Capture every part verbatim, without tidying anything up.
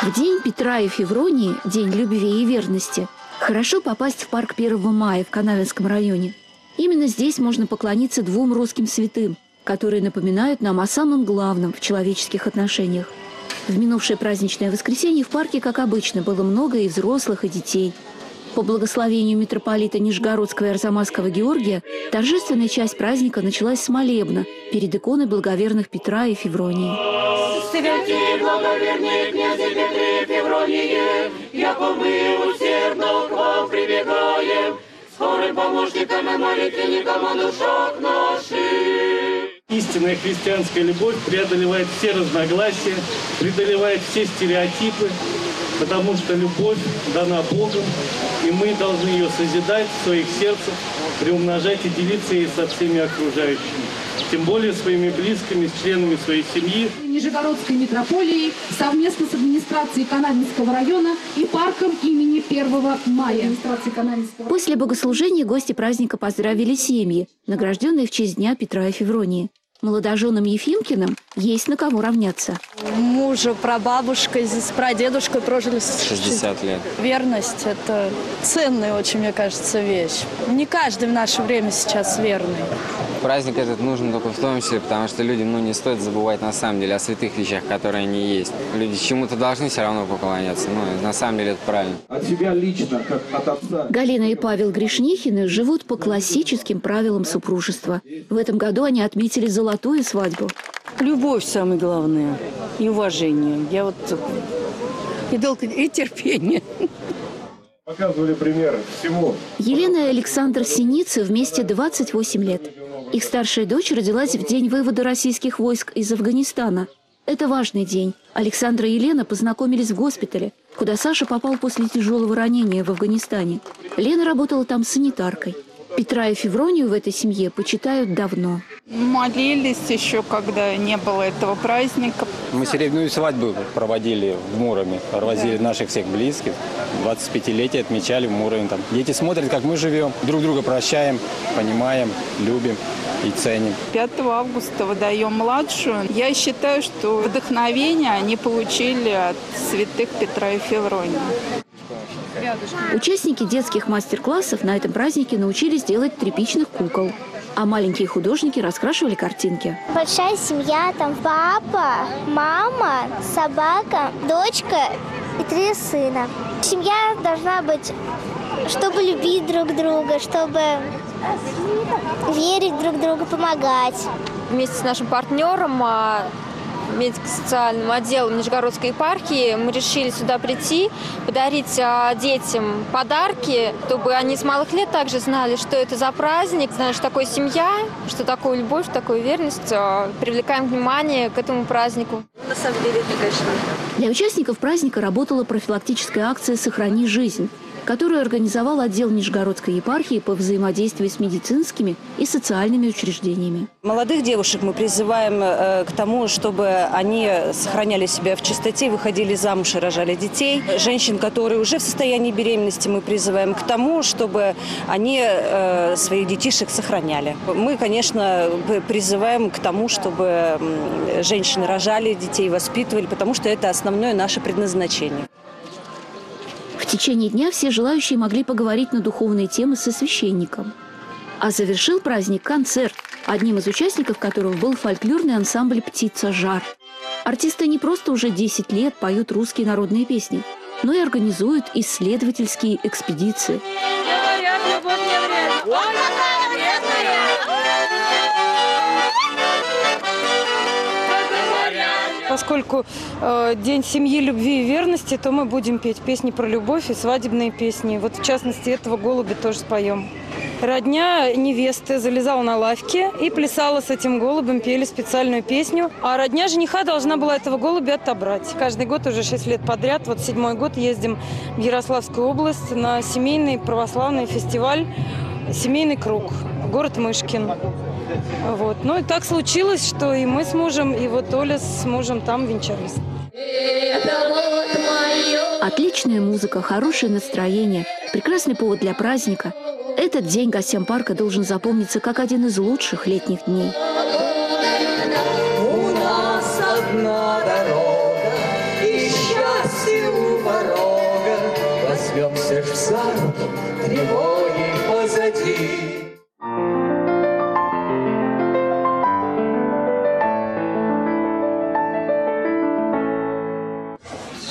В день Петра и Февронии, день любви и верности, хорошо попасть в парк первого мая в Канавинском районе. Именно здесь можно поклониться двум русским святым, которые напоминают нам о самом главном в человеческих отношениях. В минувшее праздничное воскресенье в парке, как обычно, было много и взрослых, и детей. По благословению митрополита Нижегородского и Арзамасского Георгия торжественная часть праздника началась с молебна перед иконой благоверных Петра и Февронии. Святи благоверные князи Петре и Февронии, яко мы усердно к вам прибегаем, скорым помощникам и молитвенникам о душах наших. Истинная христианская любовь преодолевает все разногласия, преодолевает все стереотипы, потому что любовь дана Богом, и мы должны ее созидать в своих сердцах, приумножать и делиться ей со всеми окружающими. Тем более своими близкими, с членами своей семьи. Нижегородской митрополией совместно с администрацией Канавинского района и парком имени первого мая. После богослужения гости праздника поздравили семьи, награжденные в честь Дня Петра и Февронии. Молодоженам Ефимкиным есть на кого равняться. Мужа, прабабушкой, с прадедушкой прожили шестьдесят лет. Верность – это ценная очень, мне кажется, вещь. Не каждый в наше время сейчас верный. Праздник этот нужен только в том числе, потому что людям ну, не стоит забывать на самом деле о святых вещах, которые они есть. Люди чему-то должны все равно поклоняться. Ну, на самом деле это правильно. От себя лично, как от отца. Галина и Павел Гришнихины живут по классическим правилам супружества. В этом году они отметили золотую свадьбу. Любовь самое главное и уважение. Я вот и, долго, и терпение. Показывали пример всему. Елена и Александр Синицы вместе двадцать восемь лет. Их старшая дочь родилась в день вывода российских войск из Афганистана. Это важный день. Александра и Елена познакомились в госпитале, куда Саша попал после тяжелого ранения в Афганистане. Лена работала там санитаркой. Петра и Февронию в этой семье почитают давно. Молились еще, когда не было этого праздника. Мы серебряную свадьбу проводили в Муроме, провозили да. наших всех близких. двадцатипятилетие отмечали в Муроме. Там. Дети смотрят, как мы живем, друг друга прощаем, понимаем, любим и ценим. пятого августа выдаем младшую. Я считаю, что вдохновение они получили от святых Петра и Февронии. Участники детских мастер-классов на этом празднике научились делать тряпичных кукол. А маленькие художники раскрашивали картинки. Большая семья, там папа, мама, собака, дочка и три сына. Семья должна быть, чтобы любить друг друга, чтобы верить друг другу, помогать. Вместе с нашим партнером, медико-социальным отделом Нижегородской епархии, мы решили сюда прийти, подарить детям подарки, чтобы они с малых лет также знали, что это за праздник, знали, что такое семья, что такое любовь, что такое верность. Привлекаем внимание к этому празднику. На самом деле это, конечно. Для участников праздника работала профилактическая акция «Сохрани жизнь», которую организовал отдел Нижегородской епархии по взаимодействию с медицинскими и социальными учреждениями. Молодых девушек мы призываем э, к тому, чтобы они сохраняли себя в чистоте, выходили замуж и рожали детей. Женщин, которые уже в состоянии беременности, мы призываем к тому, чтобы они э, своих детишек сохраняли. Мы, конечно, призываем к тому, чтобы женщины рожали детей, воспитывали, потому что это основное наше предназначение. В течение дня все желающие могли поговорить на духовные темы со священником. А завершил праздник концерт, одним из участников которого был фольклорный ансамбль «Птица Жар». Артисты не просто уже десять лет поют русские народные песни, но и организуют исследовательские экспедиции. Поскольку э, День семьи, любви и верности, то мы будем петь песни про любовь и свадебные песни. Вот в частности этого голубя тоже споем. Родня невесты залезала на лавки и плясала с этим голубем, пели специальную песню. А родня жениха должна была этого голубя отобрать. Каждый год уже шесть лет подряд, вот седьмой год ездим в Ярославскую область на семейный православный фестиваль «Семейный круг», город Мышкин. Вот. Ну и так случилось, что и мы с мужем, и вот Оля с мужем там венчались. Отличная музыка, хорошее настроение, прекрасный повод для праздника. Этот день гостям парка должен запомниться как один из лучших летних дней. У нас одна дорога, и счастье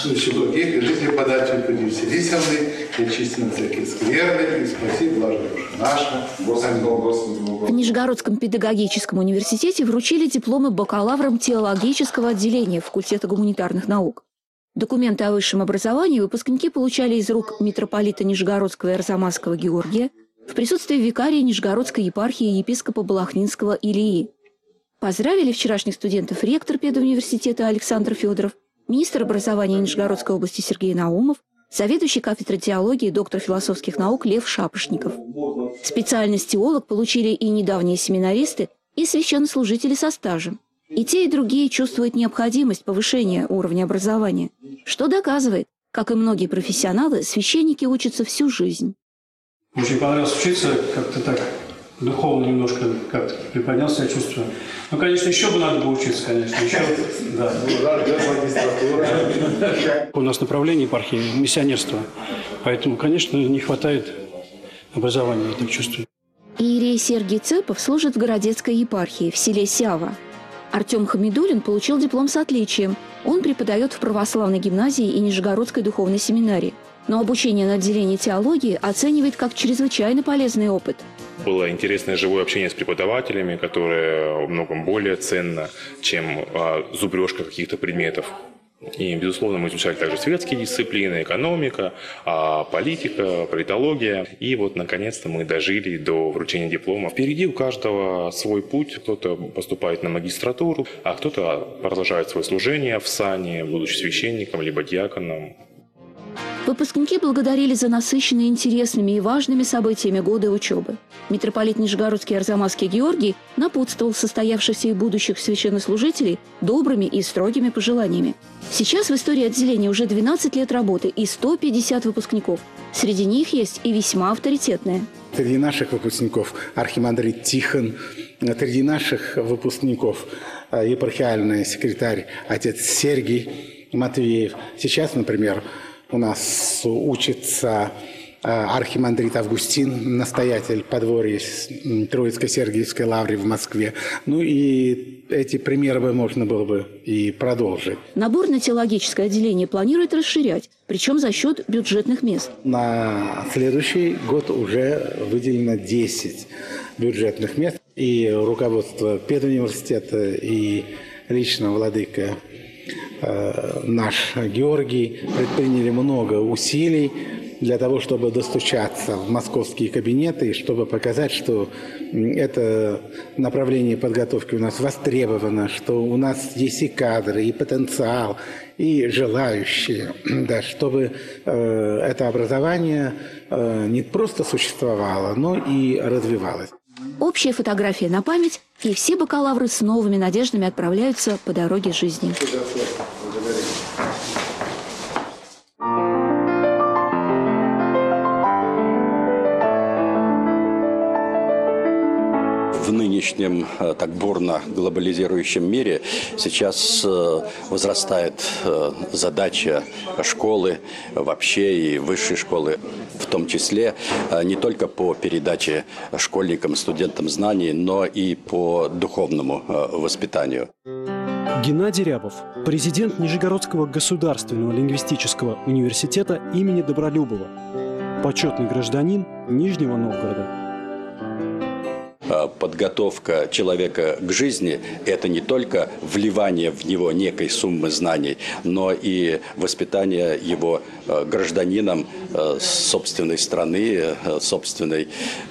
Благих жизни подачи люди веселны, и чистины всякие скверны, и спаси блажь душа наша. В Нижегородском педагогическом университете вручили дипломы бакалаврам теологического отделения факультета гуманитарных наук. Документы о высшем образовании выпускники получали из рук митрополита Нижегородского и Арзамасского Георгия в присутствии викария Нижегородской епархии епископа Балахнинского Илии. Поздравили вчерашних студентов ректор педуниверситета Александр Федоров, министр образования Нижегородской области Сергей Наумов, заведующий кафедрой теологии, доктор философских наук Лев Шапошников. Специальность теолог получили и недавние семинаристы, и священнослужители со стажем. И те, и другие чувствуют необходимость повышения уровня образования, что доказывает, как и многие профессионалы, священники учатся всю жизнь. Очень понравилось учиться, как-то так духовно немножко как-то приподнялся, я чувствую. Ну, конечно, еще бы надо было учиться, конечно. Еще, да. У нас направление епархии – миссионерство. Поэтому, конечно, не хватает образования, я так чувствую. Иерей Сергий Цепов служит в Городецкой епархии в селе Сява. Артем Хамидуллин получил диплом с отличием. Он преподает в православной гимназии и Нижегородской духовной семинарии. Но обучение на отделении теологии оценивает как чрезвычайно полезный опыт. Было интересное живое общение с преподавателями, которое во многом более ценно, чем а, зубрежка каких-то предметов. И, безусловно, мы изучали также светские дисциплины, экономика, а, политика, политология. И вот, наконец-то, мы дожили до вручения диплома. Впереди у каждого свой путь. Кто-то поступает на магистратуру, а кто-то продолжает свое служение в сане, будучи священником либо диаконом. Выпускники благодарили за насыщенные интересными и важными событиями года учебы. Митрополит Нижегородский и Арзамасский Георгий напутствовал состоявшихся и будущих священнослужителей добрыми и строгими пожеланиями. Сейчас в истории отделения уже двенадцать лет работы и сто пятьдесят выпускников. Среди них есть и весьма авторитетные. Среди наших выпускников архимандрит Тихон, среди наших выпускников епархиальный секретарь отец Сергий Матвеев. Сейчас, например, у нас учится архимандрит Августин, настоятель подворья Троицкой Сергиевской лавры в Москве. Ну и эти примеры бы можно было бы и продолжить. Набор на теологическое отделение планирует расширять, причем за счет бюджетных мест. На следующий год уже выделено десять бюджетных мест. И руководство педуниверситета, и лично владыка наш Георгий предприняли много усилий для того, чтобы достучаться в московские кабинеты и чтобы показать, что это направление подготовки у нас востребовано, что у нас есть и кадры, и потенциал, и желающие, да, чтобы э, это образование э, не просто существовало, но и развивалось. Общая фотография на память, и все бакалавры с новыми надеждами отправляются по дороге жизни. В нынешнем так бурно глобализирующем мире сейчас возрастает задача школы, вообще и высшей школы, в том числе не только по передаче школьникам, студентам знаний, но и по духовному воспитанию. Геннадий Рябов, президент Нижегородского государственного лингвистического университета имени Добролюбова, почетный гражданин Нижнего Новгорода. Подготовка человека к жизни – это не только вливание в него некой суммы знаний, но и воспитание его гражданином собственной страны, собственной,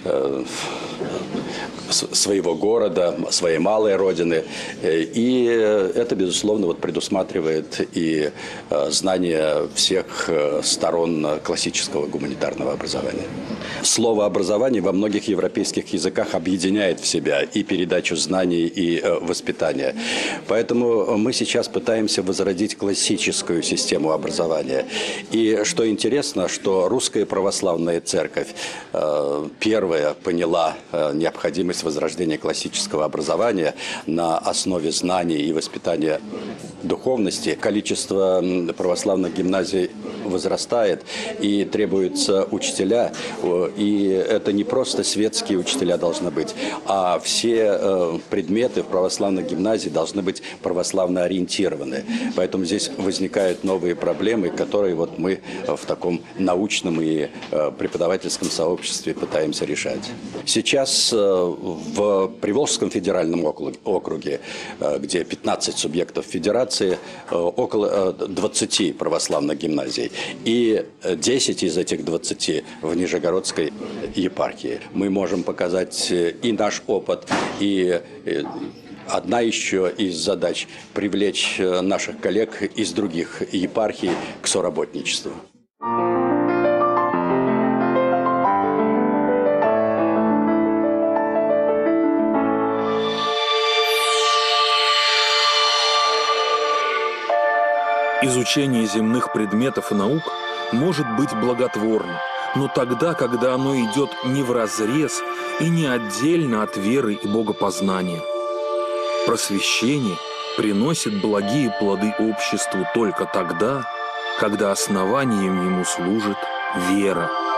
своего города, своей малой родины. И это, безусловно, вот предусматривает и знание всех сторон классического гуманитарного образования. Слово «образование» во многих европейских языках объединяет в себя и передачу знаний, и воспитания. Поэтому мы сейчас пытаемся возродить классическую систему образования. И что интересно, что Русская Православная Церковь первая поняла необходимость возрождения классического образования на основе знаний и воспитания духовности. Количество православных гимназий возрастает, и требуются учителя. И это не просто светские учителя должны быть, а все предметы в православной гимназии должны быть православно ориентированы. Поэтому здесь возникают новые проблемы, которые вот мы в таком научном и преподавательском сообществе пытаемся решать. Сейчас в Приволжском федеральном округе, где пятнадцать субъектов федерации, около двадцати православных гимназий, и десять из этих двадцати в Нижегородской епархии. Мы можем показать и наш опыт, и одна еще из задач – привлечь наших коллег из других епархий к соработничеству. Изучение земных предметов и наук может быть благотворно, но тогда, когда оно идет не вразрез и не отдельно от веры и богопознания. Просвещение приносит благие плоды обществу только тогда, когда основанием ему служит вера.